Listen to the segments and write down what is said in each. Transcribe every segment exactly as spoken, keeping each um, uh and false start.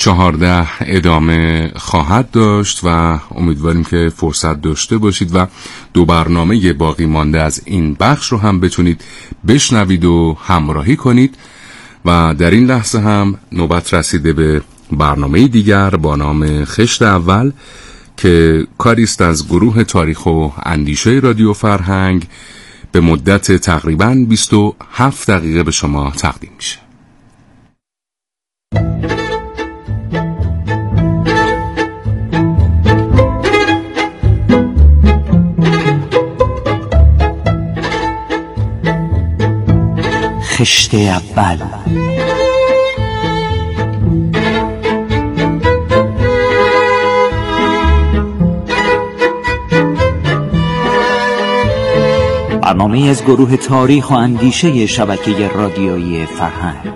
چهارده ادامه خواهد داشت و امیدواریم که فرصت داشته باشید و دو برنامه باقی مانده از این بخش رو هم بتونید بشنوید و همراهی کنید. و در این لحظه هم نوبت رسیده به برنامه دیگر با نام خشت اول که کاری است از گروه تاریخ و اندیشه رادیو فرهنگ، به مدت تقریباً بیست و هفت دقیقه به شما تقدیم میشه. خشت اول. برنامه از گروه تاریخ و اندیشه شبکه رادیویی فرهنگ.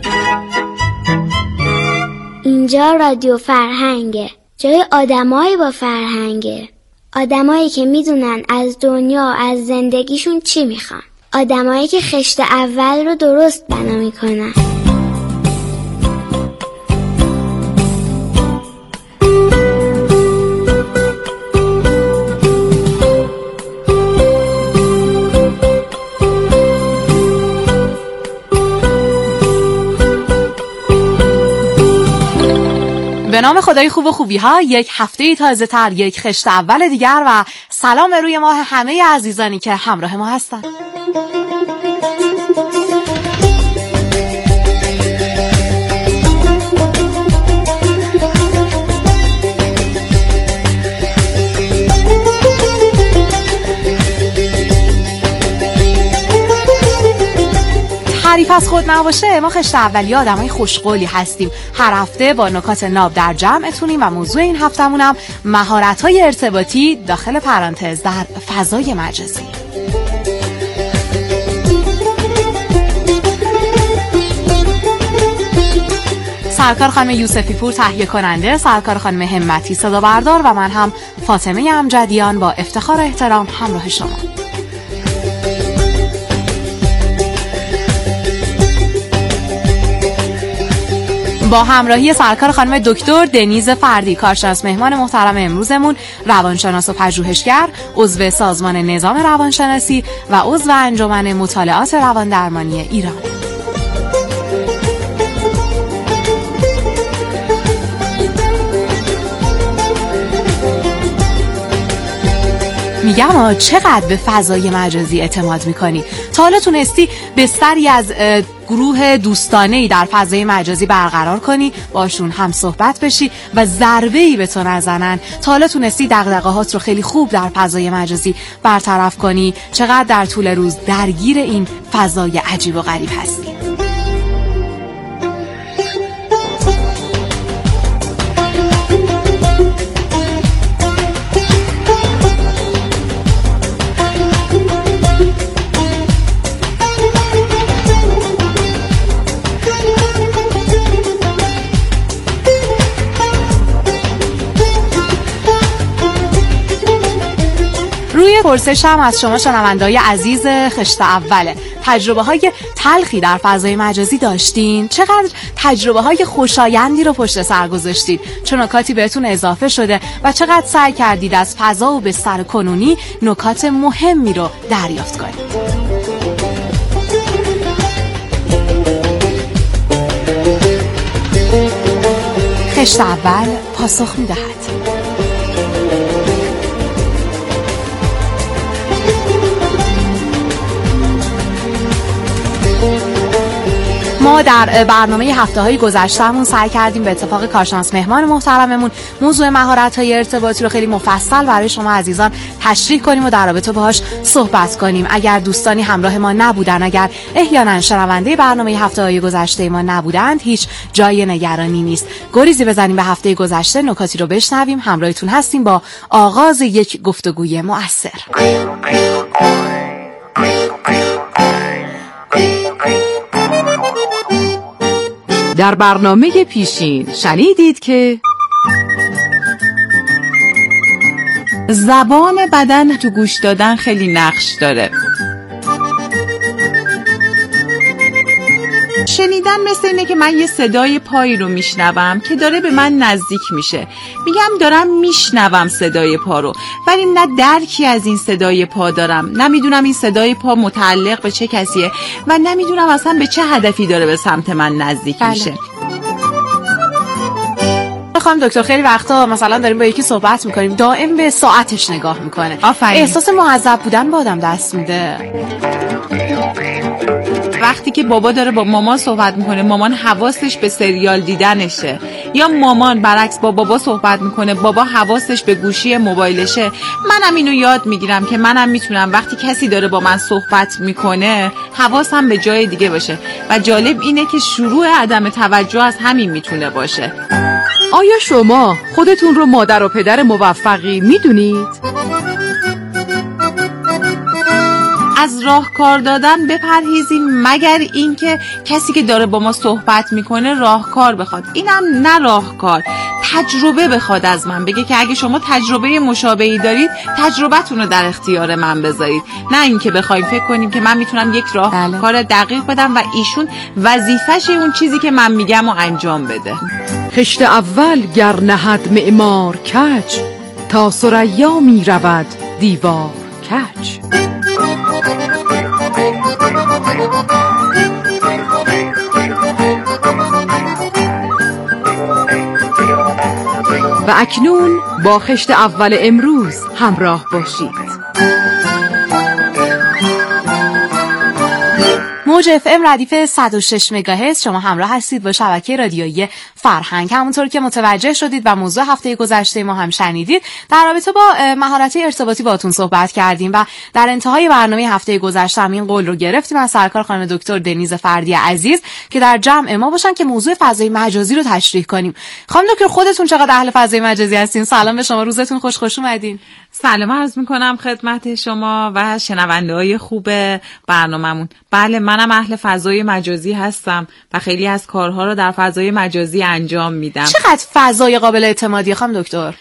اینجا رادیو فرهنگه، جای آدمایی با فرهنگه، آدمایی که میدونن از دنیا، از زندگیشون چی میخوان، آدمایی که خشت اول رو درست بنا میکنن. به نام خدای خوب و خوبی ها، یک هفته تازه تر، یک خشت اول دیگر و سلام روی ماه همه عزیزانی که همراه ما هستند. تعریف از خود نباشه، ما خشت اولی آدمای خوشقولی هستیم. هر هفته با نکات ناب در جمعتونیم و موضوع این هفتمون هم مهارت‌های ارتباطی داخل پرانتز در فضای مجازی. سرکار خانم یوسفی پور تهیه کننده، سرکار خانم همتی صدا بردار و من هم فاطمه امجدیان با افتخار و احترام همراه شما. با همراهی سرکار خانم دکتر دنیز فردی، کارشناس مهمان محترم امروزمون، روانشناس و پژوهشگر، عضو سازمان نظام روانشناسی و عضو انجمن مطالعات رواندرمانی ایران. میگم چقدر به فضای مجازی اعتماد میکنی؟ تا حالا تونستی بستری از گروه دوستانه‌ای در فضای مجازی برقرار کنی، باشون هم صحبت بشی و ضربه‌ای به تو نزنن؟ تا حالا تونستی دغدغه‌هات رو خیلی خوب در فضای مجازی برطرف کنی؟ چقدر در طول روز درگیر این فضای عجیب و غریب هستی؟ پرسشم از شما شنونده‌های عزیز خشت اوله، تجربه های تلخی در فضای مجازی داشتین؟ چقدر تجربه های خوشایندی رو پشت سر گذاشتید؟ چه نکاتی بهتون اضافه شده و چقدر سعی کردید از فضا و بستر کنونی نکات مهمی رو دریافت کنید؟ خشت اول پاسخ می‌دهد. ما در برنامه هفته‌های گذشتهمون سعی کردیم به اتفاق کارشناس مهمان محترممون موضوع مهارت‌های ارتباطی رو خیلی مفصل برای شما عزیزان تشریح کنیم و در رابطه باهاش صحبت کنیم. اگر دوستانی همراه ما نبودن، اگر احیانا شنونده برنامه هفته‌های گذشته ما نبودند، هیچ جای نگرانی نیست. گریزی بزنیم به هفته گذشته، نکاتی رو بشنویم. همراهتون هستیم با آغاز یک گفتگوی مؤثر. در برنامه پیشین شنیدید که زبان بدن تو گوش دادن خیلی نقش داره. شنیدن مثل اینه که من یه صدای پایی رو میشنوم که داره به من نزدیک میشه. میگم دارم میشنوم صدای پا رو، ولی نه درکی از این صدای پا دارم، نمیدونم این صدای پا متعلق به چه کسیه و نمیدونم اصلا به چه هدفی داره به سمت من نزدیک بله. میشه. خانم دکتر خیلی وقتا مثلا داریم با یکی صحبت میکنیم دائم به ساعتش نگاه میکنه، آفرین. احساس معذب بودن با آدم دست میده. وقتی که بابا داره با مامان صحبت میکنه، مامان حواسش به سریال دیدنشه، یا مامان برعکس با بابا صحبت میکنه، بابا حواسش به گوشی موبایلشه. منم اینو یاد میگیرم که منم میتونم وقتی کسی داره با من صحبت میکنه حواسم به جای دیگه باشه. و جالب اینه که شروع عدم توجه از همین میتونه باشه. آیا شما خودتون رو مادر و پدر موفقی میدونید؟ از راهکار دادن بپرهیزیم مگر اینکه کسی که داره با ما صحبت میکنه راهکار بخواد. اینم نه راهکار، تجربه بخواد از من، بگه که اگه شما تجربه مشابهی دارید تجربتون رو در اختیار من بذارید، نه اینکه بخوایم فکر کنیم که من میتونم یک راهکار بله. دقیق بدم و ایشون وظیفش اون چیزی که من میگم رو انجام بده. خشت اول گر نهد معمار کج، تا ثریا می رود دیوار کج. و اکنون با خشت اول امروز همراه باشید. موج اف ام ردیف صد و شش مگاهرتز شما همراه هستید با شبکه رادیویی فرهنگ. همونطور که متوجه شدید و موضوع هفته گذشته ما هم شنیدید، در رابطه با مهارت ارتباطی باهاتون صحبت کردیم و در انتهای برنامه هفته گذشته هم این قول رو گرفتیم از سرکار خانم دکتر دنیز فردی عزیز که در جمع ما باشن که موضوع فضای مجازی رو تشریح کنیم. خانم دکتر خودتون چقدر اهل فضای مجازی هستین؟ سلام به شما، روزتون خوش خوش اومدین. سلام عرض میکنم خدمت شما و شنونده‌های خوب برنامه‌مون. بله منم اهل فضای مجازی هستم و خیلی از کارها رو در فضای مجازی انجام میدم. چقدر فضای قابل اعتمادی خانم دکتر؟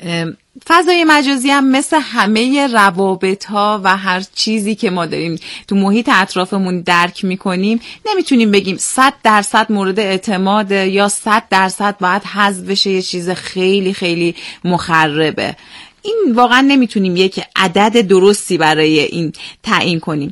فضای مجازی هم مثل همه روابط ها و هر چیزی که ما داریم تو محیط اطرافمون درک میکنیم، نمیتونیم بگیم صد درصد مورد اعتماد یا صد درصد باید حذف بشه، یه چیز خیلی خیلی مخربه. این واقعا نمیتونیم یک عدد درستی برای این تعیین کنیم،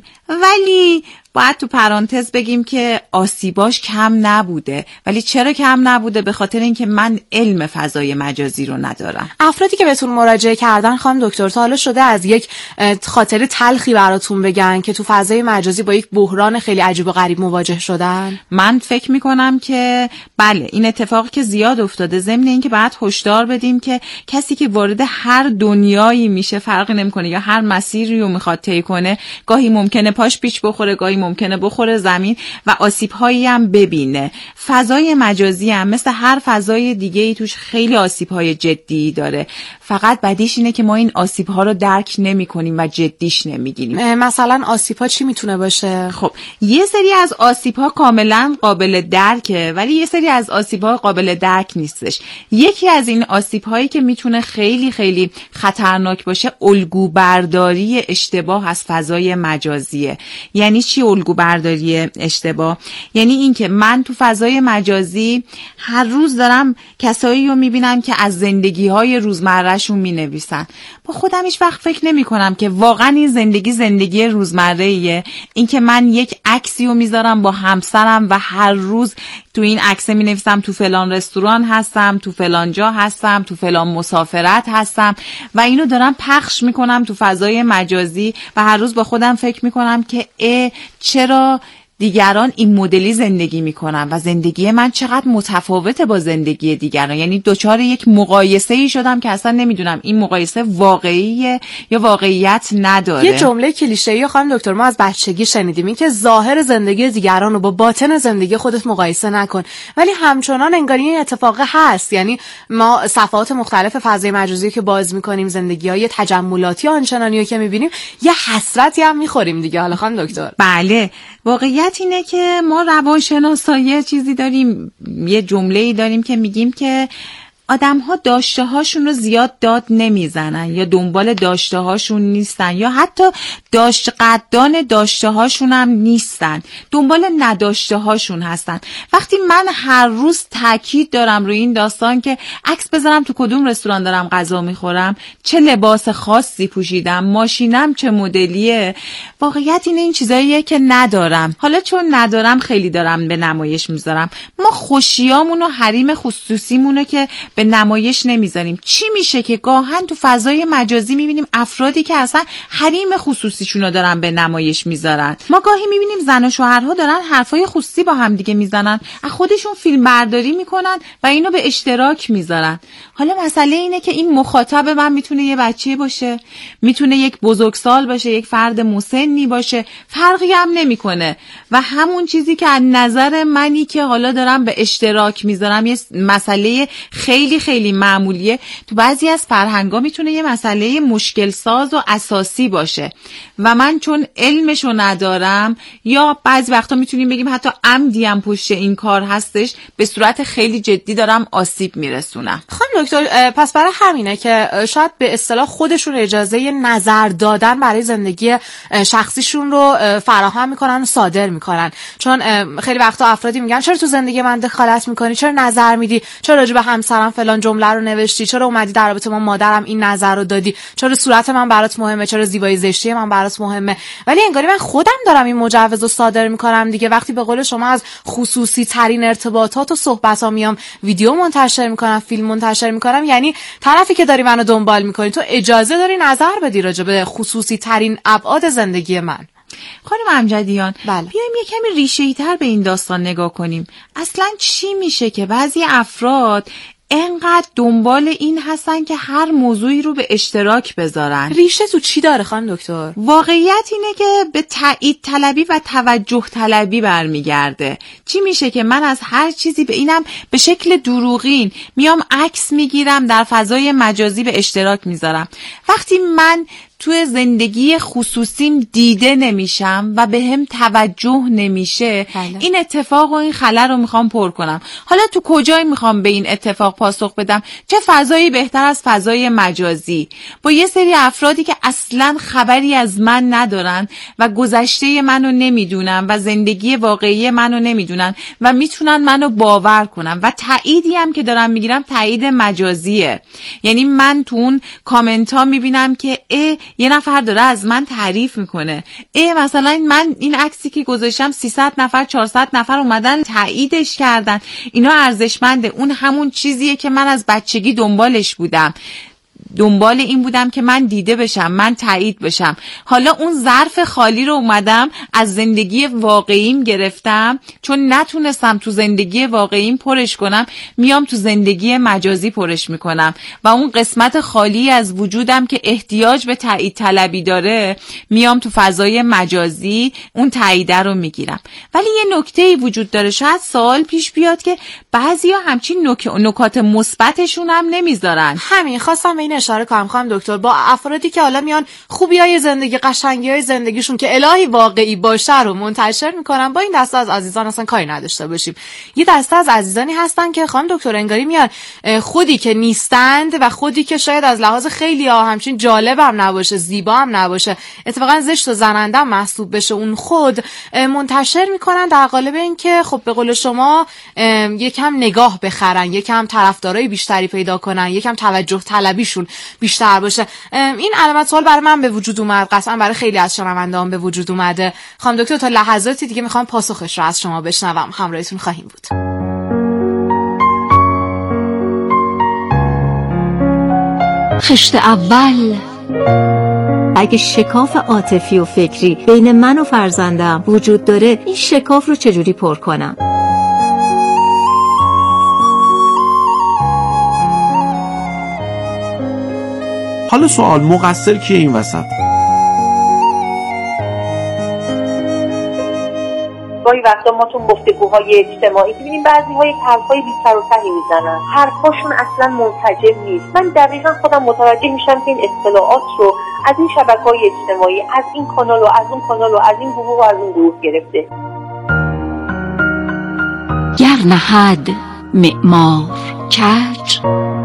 ولی باید تو پرانتز بگیم که آسیباش کم نبوده. ولی چرا کم نبوده؟ به خاطر اینکه من علم فضای مجازی رو ندارم. افرادی که بهتون مراجعه کردن خانم دکتر تا حالا شده از یک خاطر تلخی براتون بگن که تو فضای مجازی با یک بحران خیلی عجیب و غریب مواجه شدن؟ من فکر میکنم که بله، این اتفاقی که زیاد افتاده. ضمن اینکه باید هشدار بدیم که کسی که وارد هر دنیایی میشه فرقی نمیکنه یا هر مسیری رو میخواد طی کنه، گاهی ممکنه پاش پیچ بخوره، گاهی ممکنه بخوره زمین و آسیب‌هایی هم ببینه. فضای مجازی هم مثل هر فضای دیگه‌ای توش خیلی آسیب‌های جدی داره. فقط بدیش اینه که ما این آسیب‌ها رو درک نمی‌کنیم و جدیش نمی‌گیریم. مثلا آسیب‌ها چی میتونه باشه؟ خب یه سری از آسیب‌ها کاملا قابل درکه، ولی یه سری از آسیب‌ها قابل درک نیستش. یکی از این آسیب‌هایی که میتونه خیلی خیلی خطرناک باشه، الگو برداری اشتباه از فضای مجازیه. یعنی چی الگو برداری اشتباه؟ یعنی این که من تو فضای مجازی هر روز دارم کسایی رو میبینم که از زندگی‌های روزمره‌شون مینویسن. با خودم هیچ وقت فکر نمی‌کنم که واقعا این زندگی زندگی روزمره‌ایه. این که من یک عکسی رو میذارم با همسرم و هر روز تو این عکس مینویسم تو فلان رستوران هستم، تو فلان جا هستم، تو فلان مسافرت هستم و اینو دارم پخش میکنم تو فضای مجازی و هر روز با خودم فکر میکنم که اه چرا دیگران این مدلی زندگی میکنن و زندگی من چقدر متفاوته با زندگی دیگران. یعنی دوچار یک مقایسه ای شدم که اصلا نمیدونم این مقایسه واقعیه یا واقعیت نداره. یه جمله کلیشه‌ای خانم دکتر ما از بچگی شنیدیم، این که ظاهر زندگی دیگران رو با باطن زندگی خودت مقایسه نکن، ولی همچنان انگار این اتفاق هست. یعنی ما صفحات مختلف فضای مجازی که باز میکنیم، زندگی‌های تجملاتی آنچنانی که میبینیم، یه حسرتی هم میخوریم دیگه. حالا خانم دکتر بله، واقعیت اینه که ما روانشناسا یه چیزی داریم، یه جمله‌ای داریم که میگیم که آدم‌ها داشته هاشون رو زیاد داد نمیزنن یا دنبال داشته هاشون نیستن یا حتی داشت قدردان داشته هاشون هم نیستن، دنبال نداشته هاشون هستن. وقتی من هر روز تاکید دارم روی این داستان که عکس بذارم تو کدوم رستوران دارم غذا میخورم، چه لباس خاصی پوشیدم، ماشینم چه مدلیه، واقعیت اینه این چیزاییه که ندارم. حالا چون ندارم خیلی دارم به نمایش میذارم. ما خوشیامون و حریم خصوصیمونو که به نمایش نمیذاریم. چی میشه که گاهن تو فضای مجازی میبینیم افرادی که اصلا حریم خصوصیشونو دارن به نمایش میذارن. ما گاهی میبینیم زن و شوهرها دارن حرفای خصوصی با هم دیگه میزنن، از خودشون فیلم برداری میکنن و اینو به اشتراک میذارن. حالا مسئله اینه که این مخاطب من میتونه یه بچه باشه، میتونه یک بزرگسال باشه، یک فرد مسنی باشه، فرقی هم نمیکنه و همون چیزی که از نظر منی که حالا دارم به اشتراک میذارم یه مسئله خیلی خیلی معمولیه، تو بعضی از فرهنگا میتونه یه مسئله مشکل ساز و اساسی باشه و من چون علمشو ندارم یا بعضی وقتا میتونیم بگیم حتی عمدی هم پشت این کار هستش، به صورت خیلی جدی دارم آسیب میرسونم. خانم دکتر، پس برای همینه که شاید به اصطلاح خودشون اجازه نظر دادن برای زندگی شخصیشون رو فراهم میکنن و صادر میکنن، چون خیلی وقتا افرادی میگن چرا تو زندگی من دخالت میکنی، چرا نظر میدی، چرا راجع به همسرم فلان جمله رو نوشتی، چرا اومدی در رابطه با مادرم این نظر رو دادی، چرا صورت من برات مهمه، چرا زیبایی زشتی من برات مهمه. ولی انگاری من خودم دارم این مجوز رو صادر میکنم دیگه. وقتی به قول شما از خصوصی ترین ارتباطات و صحبت‌ها میام ویدیو منتشر میکنم، فیلم منتشر میکنم، یعنی طرفی که داری منو دنبال میکنی تو اجازه داری نظر بدی راجع به خصوصی ترین ابعاد زندگی من. خانم امجدیان، بله. بیایم یه کمی ریشه‌ای تر به این داستان نگاه کنیم. اصلاً چی میشه که بعضی افراد انقدر دنبال این هستن که هر موضوعی رو به اشتراک بذارن؟ ریشه تو چی داره خانم دکتر؟ واقعیت اینه که به تایید طلبی و توجه طلبی برمیگرده. چی میشه که من از هر چیزی به اینم به شکل دروغین میام عکس میگیرم در فضای مجازی به اشتراک میذارم. وقتی من توی زندگی خصوصیم دیده نمیشم و به هم توجه نمیشه، بله. این اتفاق و این خلل رو میخوام پر کنم. حالا تو کجای میخوام به این اتفاق پاسخ بدم؟ چه فضایی بهتر از فضای مجازی با یه سری افرادی که اصلاً خبری از من ندارن و گذشته منو نمیدونن و زندگی واقعی منو نمیدونن و میتونن منو باور کنن و تاییدی هم که دارم میگیرم تایید مجازیه. یعنی من تو اون کامنت ها میبینم که اه یه نفر داره از من تعریف میکنه، ای مثلا من این عکسی که گذاشتم سیصد نفر چهارصد نفر اومدن تاییدش کردن، اینا ارزشمنده. اون همون چیزیه که من از بچگی دنبالش بودم، دنبال این بودم که من دیده بشم، من تایید بشم. حالا اون ظرف خالی رو اومدم از زندگی واقعیم گرفتم، چون نتونستم تو زندگی واقعیم پرش کنم، میام تو زندگی مجازی پرش میکنم و اون قسمت خالی از وجودم که احتیاج به تایید طلبی داره میام تو فضای مجازی اون تاییده رو میگیرم. ولی یه نکته‌ای وجود داره، شاید سوال پیش بیاد که بعضیا همچین نک... نکات مثبتشون هم نمیذارن. همین خواستم به این اشاره کنم خانم دکتر، با افرادی که حالا میان خوبیای زندگی، قشنگیای زندگیشون که الهی واقعی باشه رو منتشر میکنن، با این دسته از عزیزان اصلا کاری نداشته باشیم. یه دسته از عزیزانی هستن که خانم دکتر انگاری میان خودی که نیستند و خودی که شاید از لحاظ خیلی ها همچین جالب هم نباشه، زیبا هم نباشه، اتفاقا زشت و زننده هم محسوب بشه، اون خود منتشر میکنن در قالب این که خب به قول شما یکم نگاه بخرن، یکم طرفدارای بیشتری پیدا کنن، یکم توجه طلبیشون بیشتر باشه. این علامت سوال برای من به وجود اومد، قطعا برای خیلی از شنونده‌ام به وجود اومده. خانم دکتر تا لحظاتی دیگه میخوام پاسخش رو از شما بشنوم، همراهتون خواهیم بود. خشت اول. اگه شکاف عاطفی و فکری بین من و فرزندم وجود داره، این شکاف رو چجوری پر کنم؟ حالا سوال، مقصر کیه این وسط؟ گاهی وقتا ما تو گفتگوهای اجتماعی ببینیم بعضی‌ها یک حرفای بی سر و تهی میزنن، حرفاشون اصلا منسجم نیست. من دقیقاً خودم متوجه میشم که این اطلاعات رو از این شبکه‌های اجتماعی، از این کانال و از اون کانال و از این گروه و از اون گروه گرفته. گر نهد معمار کج.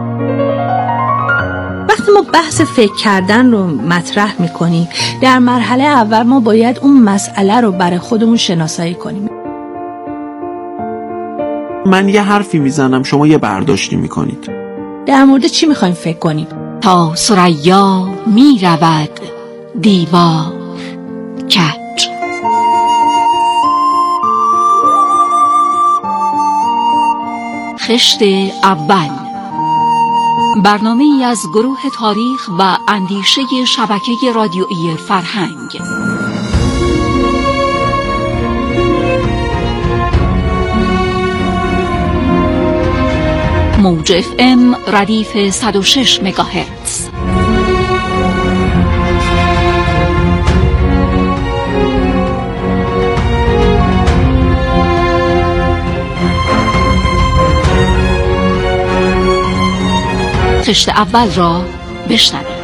وقتی ما بحث فکر کردن رو مطرح میکنیم، در مرحله اول ما باید اون مسئله رو برای خودمون شناسایی کنیم. من یه حرفی میزنم، شما یه برداشتی میکنید. در مورد چی میخوایم فکر کنیم؟ تا ثریا می رود دیوار کج. خشت اول، برنامه ای از گروه تاریخ و اندیشه شبکه رادیویی فرهنگ. موج اف ام ردیف صد و شش مگاهرتز. خشت اول را بشنوید.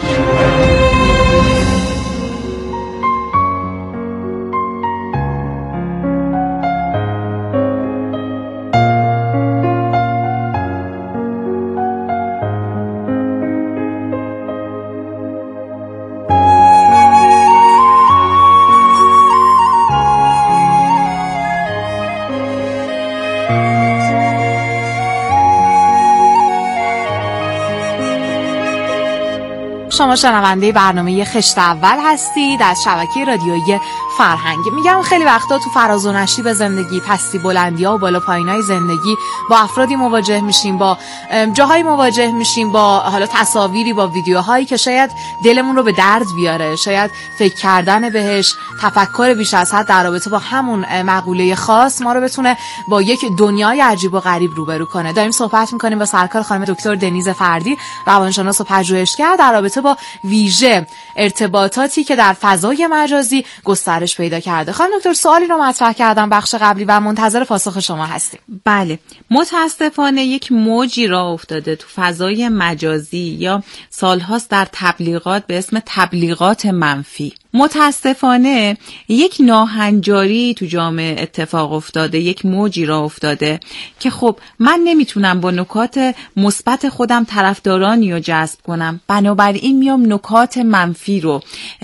شما شنونده برنامه خشت اول هستید از شبکه رادیویی فرهنگ. میگم خیلی وقتا تو فراز و نشیب زندگی، پستی بلندی‌ها و بالا پایین‌های زندگی با افرادی مواجه میشیم، با جاهایی مواجه میشیم، با حالا تصاویری، با ویدیوهایی که شاید دلمون رو به درد بیاره، شاید فکر کردن بهش، تفکر بیش از حد در رابطه با همون مقوله خاص ما رو بتونه با یک دنیای عجیب و غریب روبرو کنه. داریم صحبت می‌کنیم با سرکار خانم دکتر دنیز فردی، روانشناس و پژوهشگر، در رابطه با ویژه ارتباطاتی که در فضای مجازی گسترش پیدا کرده. خانم دکتر، سوالی رو مطرح کردم بخش قبلی و منتظر پاسخ شما هستیم. بله، متاسفانه یک موجی راه افتاده تو فضای مجازی یا سالهاست در تبلیغات به اسم تبلیغات منفی. متاسفانه یک ناهنجاری تو جامعه اتفاق افتاده، یک موجی راه افتاده که خب من نمیتونم با نکات مثبت خودم طرفدارانی رو جذب کنم، بنابراین میام نکات منفی رو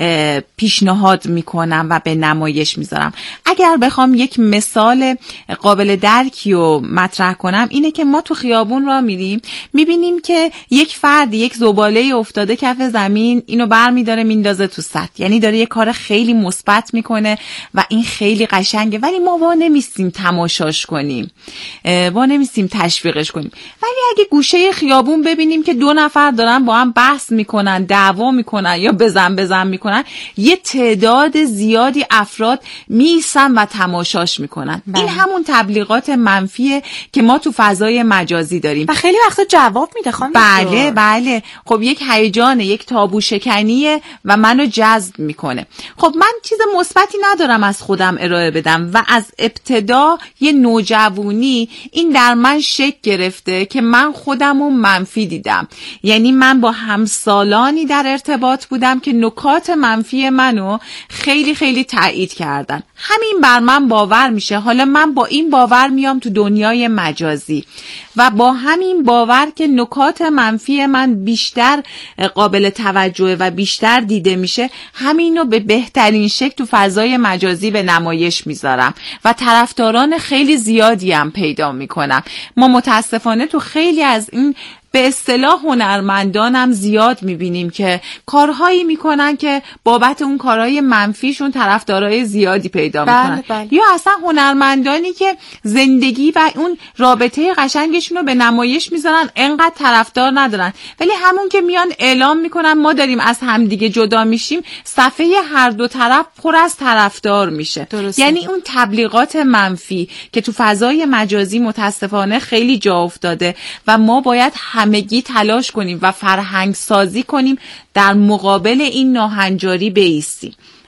پیشنهاد میکنم و به نمایش میذارم. اگر بخوام یک مثال قابل درکی رو مطرح کنم اینه که ما تو خیابون راه میریم، میبینیم که یک فرد یک زباله افتاده کف زمین، اینو برمیداره میندازه تو سطح، یعنی داره یه کار خیلی مثبت میکنه و این خیلی قشنگه، ولی ما وا نمیستیم تماشاش کنیم، وا نمیستیم تشویقش کنیم. ولی اگه گوشه خیابون ببینیم که دو نفر دارن با هم بحث میکنن، دعوا میکنن یا بزن بزن میکنن، یه تعداد زیادی افراد میسن و تماشاش میکنن. بله. این همون تبلیغات منفیه که ما تو فضای مجازی داریم و خیلی وقتا جواب میده خانم. بله بله، خب یک هیجانه، یک تابو شکنیه و منو جذب میکنه. خب من چیز مثبتی ندارم از خودم ارائه بدم و از ابتدا یه نوجوانی این در من شکل گرفته که من خودمو منفی دیدم، یعنی من با همسالانی در ارتباط بودم که نکات منفی منو خیلی خیلی تایید کردن، همین بر من باور میشه. حالا من با این باور میام تو دنیای مجازی و با همین باور که نکات منفی من بیشتر قابل توجه و بیشتر دیده میشه، همینو به بهترین شکل تو فضای مجازی به نمایش میذارم و طرفداران خیلی زیادی هم پیدا میکنم. ما متاسفانه تو خیلی از این به اصطلاح هنرمندان هم زیاد میبینیم که کارهایی میکنن که بابت اون کارهای منفیشون طرفدارای زیادی پیدا میکنن. بله بله. یا اصلا هنرمندانی که زندگی و اون رابطه قشنگشون رو به نمایش میذارن، انقدر طرفدار ندارن، ولی همون که میان اعلام میکنن ما داریم از همدیگه جدا میشیم، صفحه هر دو طرف پر از طرفدار میشه. درسته. یعنی اون تبلیغات منفی که تو فضای مجازی متاسفانه خیلی جا افتاده و ما باید همگی تلاش کنیم و فرهنگ سازی کنیم در مقابل این ناهنجاری بایستیم.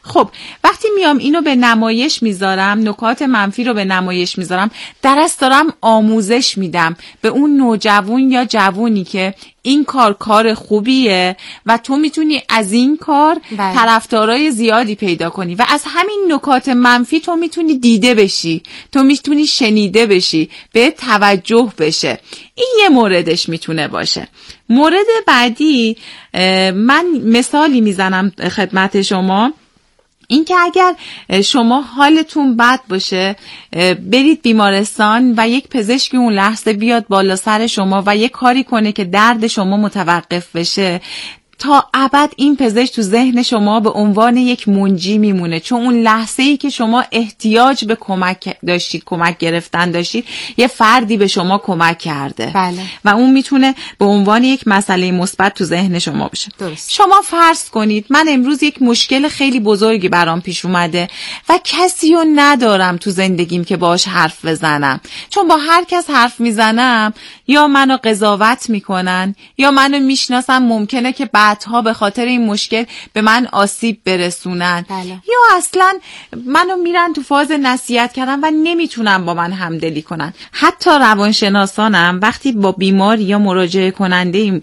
خب وقتی میام اینو به نمایش میذارم، نکات منفی رو به نمایش میذارم، درست دارم آموزش میدم به اون نوجوان یا جوونی که این کار کار خوبیه و تو میتونی از این کار بله. طرفدارای زیادی پیدا کنی و از همین نکات منفی تو میتونی دیده بشی، تو میتونی شنیده بشی، به توجه بشه. این یه موردش میتونه باشه. مورد بعدی من مثالی میزنم خدمت شما، این که اگر شما حالتون بد باشه برید بیمارستان و یک پزشکی اون لحظه بیاد بالا سر شما و یک کاری کنه که درد شما متوقف بشه، تا ابد این پزشک تو ذهن شما به عنوان یک منجی میمونه، چون اون لحظه ای که شما احتیاج به کمک داشتید، کمک گرفتن داشتید، یه فردی به شما کمک کرده بله. و اون میتونه به عنوان یک مسئله مثبت تو ذهن شما بشه. درست. شما فرض کنید من امروز یک مشکل خیلی بزرگی برام پیش اومده و کسی رو ندارم تو زندگیم که باهاش حرف بزنم، چون با هر کس حرف میزنم یا منو قضاوت میکنن یا منو میشناسن، ممکنه که بعدها به خاطر این مشکل به من آسیب برسونن بله. یا اصلا منو میرن تو فاز نصیحت کردن و نمیتونن با من همدلی کنن. حتی روانشناسانم وقتی با بیمار یا مراجعه کننده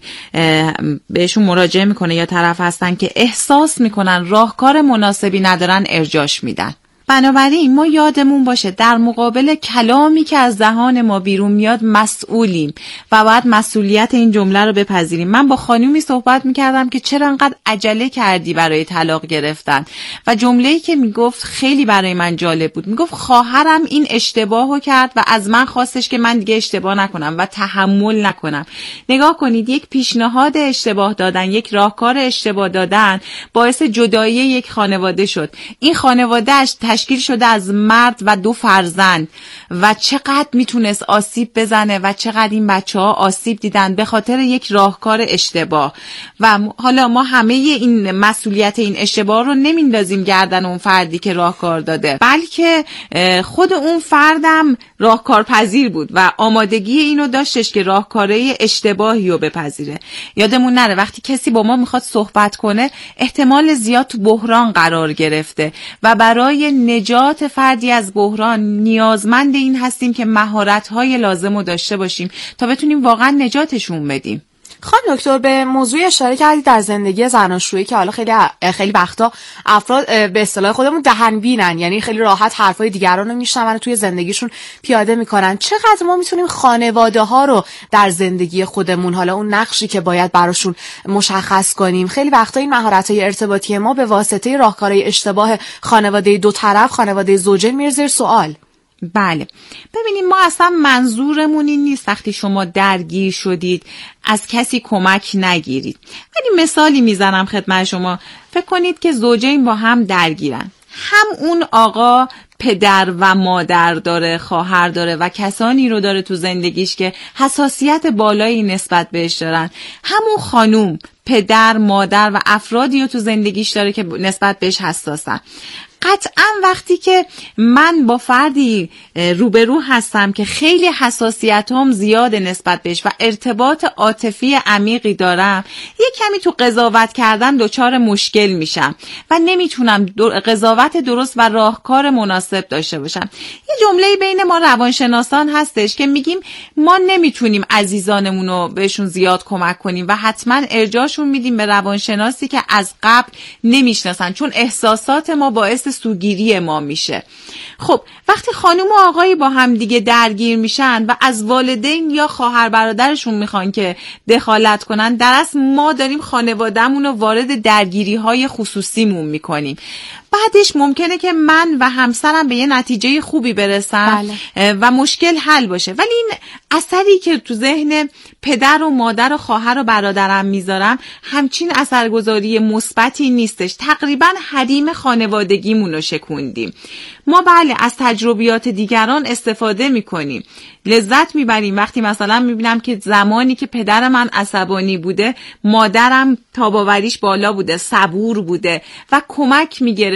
بهشون مراجعه میکنه یا طرف هستن که احساس میکنن راهکار مناسبی ندارن ارجاش میدن. بنابراین ما یادمون باشه در مقابل کلامی که از دهان ما بیرون میاد مسئولیم و باید مسئولیت این جمله رو بپذیریم. من با خانومی صحبت میکردم که چرا انقدر عجله کردی برای طلاق گرفتن و جمله‌ای که میگفت خیلی برای من جالب بود. میگفت خواهرم این اشتباهو کرد و از من خواستش که من دیگه اشتباه نکنم و تحمل نکنم. نگاه کنید، یک پیشنهاد اشتباه دادن، یک راهکار اشتباه دادن باعث جدایی یک خانواده شد. این خانواده‌اش تشکیل شده از مرد و دو فرزند و چقدر میتونست آسیب بزنه و چقدر این بچه ها آسیب دیدن به خاطر یک راهکار اشتباه. و حالا ما همه این مسئولیت این اشتباه رو نمیندازیم گردن اون فردی که راهکار داده، بلکه خود اون فردم راهکار پذیر بود و آمادگی اینو داشتش که راهکاره اشتباهی رو بپذیره. یادمون نره وقتی کسی با ما میخواد صحبت کنه احتمال زیاد تو بحران قرار گرفته و برای نجات فردی از بحران نیازمند این هستیم که مهارت‌های لازم رو داشته باشیم تا بتونیم واقعا نجاتشون بدیم. خانم دکتر به موضوع اشاره کردید در زندگی زناشویی که حالا خیلی خیلی وقتا افراد به اصطلاح خودمون دهن بینن، یعنی خیلی راحت حرفای دیگران رو میشنون و توی زندگیشون پیاده میکنن. چقدر ما میتونیم خانواده ها رو در زندگی خودمون، حالا اون نقشی که باید براشون مشخص کنیم، خیلی وقتا این مهارت‌های ارتباطی ما به واسطه راهکارهای اشتباه خانواده دو طرف، خانواده زوجین میره زیر سوال. بله ببینیم، ما اصلا منظورمون این نیست وقتی شما درگیر شدید از کسی کمک نگیرید. ولی مثالی میزنم خدمت شما. فکر کنید که زوجین با هم درگیرن، هم اون آقا پدر و مادر داره، خواهر داره و کسانی رو داره تو زندگیش که حساسیت بالایی نسبت بهش دارن، همون خانوم پدر، مادر و افرادی رو تو زندگیش داره که نسبت بهش حساسن. قطعا وقتی که من با فردی روبرو هستم که خیلی حساسیتام زیاده نسبت بهش و ارتباط عاطفی عمیقی دارم، یک کمی تو قضاوت کردن دچار مشکل میشم و نمیتونم قضاوت درست و راهکار مناسب داشته باشم. یه جمله بین ما روانشناسان هستش که میگیم ما نمیتونیم عزیزانمون رو بهشون زیاد کمک کنیم و حتما ارجاعشون میدیم به روانشناسی که از قبل نمیشناسن، چون احساسات ما باعث سوگیری ما میشه. خب وقتی خانم و آقایی با هم دیگه درگیر میشن و از والدین یا خواهر برادرشون میخوان که دخالت کنن، در اصل ما داریم خانوادهمون رو وارد درگیری های خصوصیمون میکنیم. بعدش ممکنه که من و همسرم به یه نتیجه خوبی برسم بله. و مشکل حل باشه، ولی این اثری که تو ذهن پدر و مادر و خواهر و برادرم میذارم همچین اثرگذاری مثبتی نیستش. تقریبا حریم خانوادگیمون رو شکوندیم. ما بله از تجربیات دیگران استفاده میکنیم، لذت میبریم. وقتی مثلا میبینم که زمانی که پدر من عصبانی بوده مادرم تاباوریش بالا بوده، صبور بوده و کمک میگیره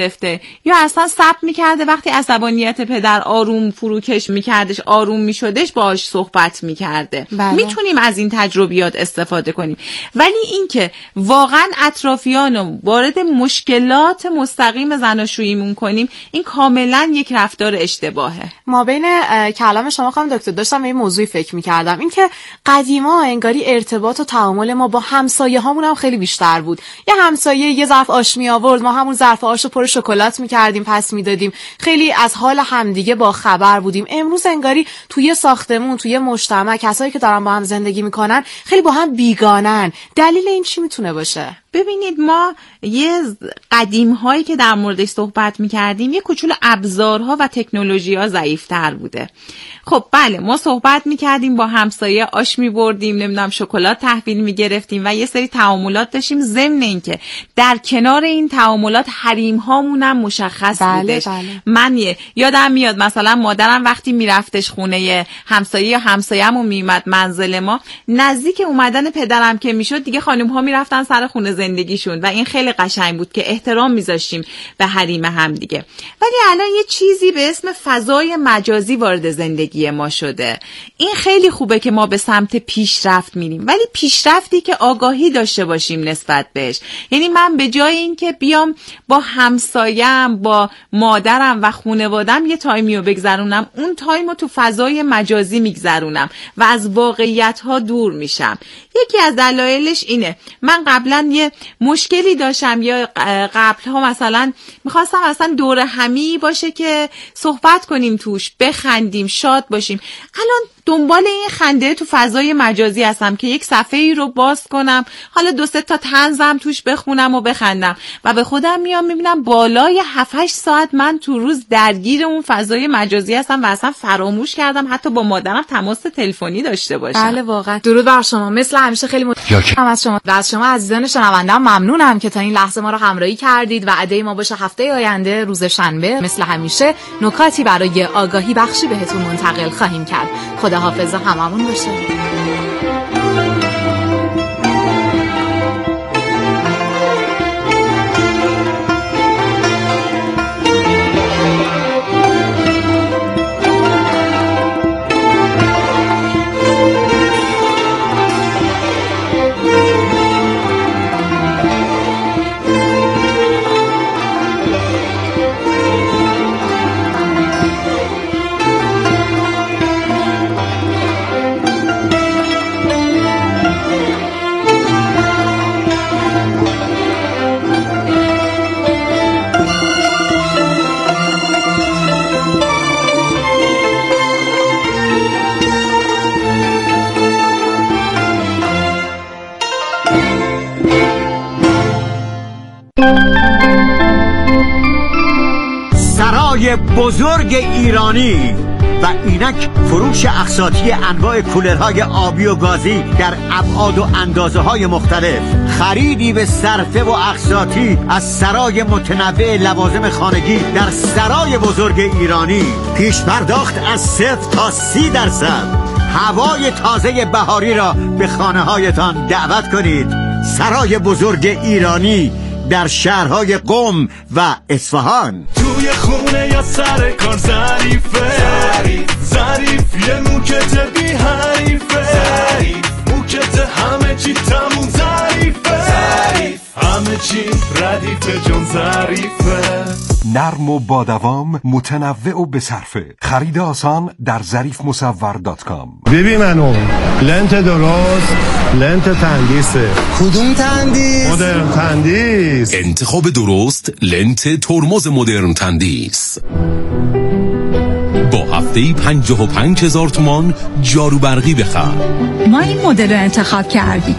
میگرفته یا اصلا صبر میکرده وقتی عصبانیت پدر آروم فروکش میکردش، آروم میشدش، باهاش صحبت میکرده. میتونیم از این تجربیات استفاده کنیم، ولی اینکه واقعا اطرافیانو وارد مشکلات مستقیم زناشوییمون کنیم، این کاملا یک رفتار اشتباهه. ما بین کلام شما خانم دکتر داشتم به این موضوعی فکر میکردم، اینکه قدیما انگاری ارتباط و تعامل ما با همسایه هامون هم خیلی بیشتر بود. یه همسایه یه ظرف آش می آورد، ما همون ظرف آش رو پر شکلات میکردیم، پس میدادیم، خیلی از حال همدیگه با خبر بودیم. امروز انگاری توی ساختمون، توی مجتمع، کسایی که دارن با هم زندگی میکنن خیلی با هم بیگانن. دلیل این چی میتونه باشه؟ ببینید، ما یه قدیم هایی که در موردش صحبت میکردیم یه کوچولو ابزارها و تکنولوژی ها ضعیفتر بوده. خب بله، ما صحبت میکردیم، با همسایه آش میبردیم، نمیدونم شکلات تحویل میگرفتیم و یه سری تعاملات داشتیم. ضمن اینکه در کنار این تعاملات حریم هامون هم مشخص بله بودش. بله. من یه یادم میاد مثلا مادرم وقتی میرفتش خونه همسایه یا همسایه‌مون میومد منزل ما، نزدیک اومدن پدرم که میشد دیگه خانم ها میرفتن سر خونه زندگیشون و این خیلی قشنگ بود که احترام میذاشتیم به حریم هم دیگه. ولی الان یه چیزی به اسم فضای مجازی وارد زندگی ما شده. این خیلی خوبه که ما به سمت پیشرفت میریم، ولی پیشرفتی که آگاهی داشته باشیم نسبت بهش. یعنی من به جای اینکه بیام با همسایم، با مادرم و خانواده‌ام یه تایمی رو بگذرونم، اون تایم رو تو فضای مجازی میگذرونم و از واقعیت ها دور میشم. یکی از دلایلش اینه، من قبلا یه مشکلی داشتم یا قبل ها مثلا میخواستم اصلا دور همی باشه که صحبت کنیم توش، بخندیم، شاد باشیم. الان دنبال این خنده تو فضای مجازی هستم که یک صفحه ای رو باز کنم، حالا دو سه تا طنزم توش بخونم و بخندم و به خودم میام میبینم بالای هفت هشت ساعت من تو روز درگیر اون فضای مجازی هستم و اصلا فراموش کردم حتی با مادرم تماس تلفنی داشته باشم. بله واقعا. درود بر شما. مثل همیشه خیلی متشکرم از شما و از شما عزیزان شنونده‌ام ممنونم که تا این لحظه ما رو همراهی کردید. وعده ما باشه هفته آینده روز شنبه مثل همیشه نکاتی برای آگاهی بخشی بهتون منتقل خواهیم کرد. خدا حافظ هممون باشه. سرای بزرگ ایرانی و اینک فروش اقساطی انواع کولرهای آبی و گازی در ابعاد و اندازه های مختلف، خریدی به صرفه و اقساطی از سرای متنوع لوازم خانگی در سرای بزرگ ایرانی، پیش پرداخت از صفر تا سی درصد، هوای تازه بهاری را به خانه هایتان دعوت کنید. سرای بزرگ ایرانی در شهرهای قم و اصفهان. توی خونه یا سر کار ظریفه، ظریف ظریف یه موکت بی حریفه، ظریف موکت همه چی تموم ظریفه، ظریف همه چی ردیفه جون ظریفه. نرم و با دوام، متنوع و بصرفه. خرید آسان در ظریف مصور دات کام. ببین منو لنت درست، لنت تندیسه. کدوم تندیس؟ مدرن تندیس. انتخاب درست، لنت ترمز مدرن تندیس. با هفته‌ای پنجاه و پنج هزار تومان جارو برقی بخر. ما این مدل رو انتخاب کردیم.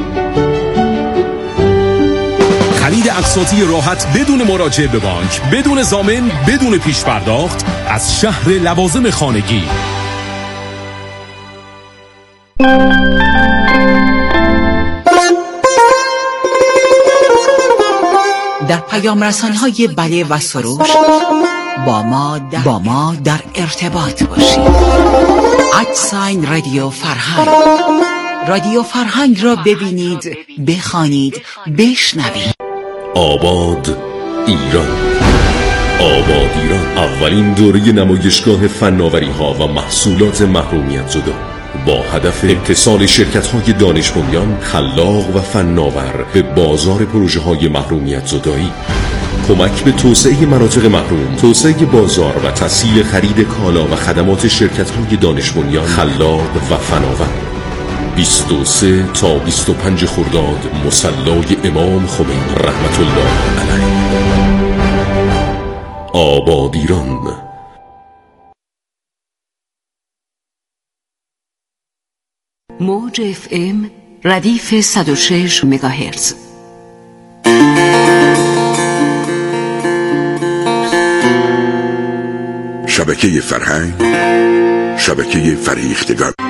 خرید اقساطی راحت بدون مراجعه به بانک، بدون ضامن، بدون پیش پرداخت از شهر لوازم خانگی. در پیام رسان‌های بله و سروش با ما در, با ما در ارتباط باشید. ادساین رادیو فرهنگ. رادیو فرهنگ را ببینید، بخوانید، بشنوید. آباد ایران. آباد ایران، اولین دوره نمایشگاه فناوری‌ها و محصولات محرومیت زدا با هدف اتصال شرکت‌های دانش بنیان، خلاق و فناور به بازار پروژه‌های محرومیت زدایی، کمک به توسعه مناطق محروم، توسعه بازار و تسهیل خرید کالا و خدمات شرکت‌های دانش بنیان، خلاق و فناور. بیست و سه تا بیست و پنج خرداد، مصلی امام خمینی رحمت الله علیه. آباد ایران. موج اف ام ردیف صد و شش مگاهرتز. شبکه فرهنگ، شبکه فریختگان.